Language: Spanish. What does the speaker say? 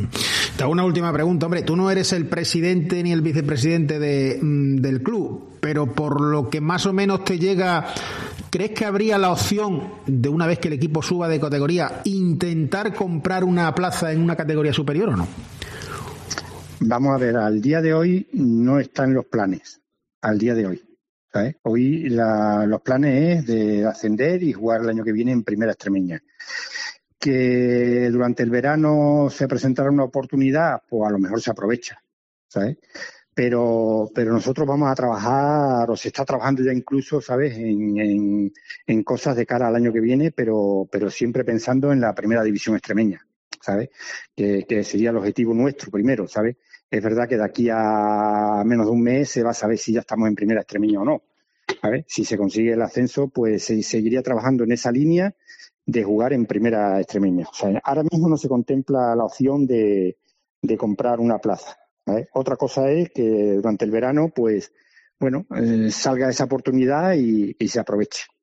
Te hago una última pregunta, hombre. Tú no eres el presidente ni el vicepresidente del club, pero por lo que más o menos te llega, ¿crees que habría la opción de, una vez que el equipo suba de categoría, intentar comprar una plaza en una categoría superior o no? Vamos a ver, al día de hoy no están los planes, al día de hoy. ¿Sabes? Hoy los planes es de ascender y jugar el año que viene en Primera Extremeña. Que durante el verano se presentará una oportunidad, pues a lo mejor se aprovecha, ¿sabes? Pero nosotros vamos a trabajar, o se está trabajando ya incluso, ¿sabes?, en cosas de cara al año que viene, pero siempre pensando en la Primera División Extremeña, ¿sabes? Que sería el objetivo nuestro primero, ¿sabes? Es verdad que de aquí a menos de un mes se va a saber si ya estamos en Primera Extremeña o no, ¿sabes? Si se consigue el ascenso, pues se seguiría trabajando en esa línea de jugar en Primera Extremeña. O sea, ahora mismo no se contempla la opción de comprar una plaza, ¿sabes? Otra cosa es que durante el verano, pues, bueno, salga esa oportunidad y se aproveche.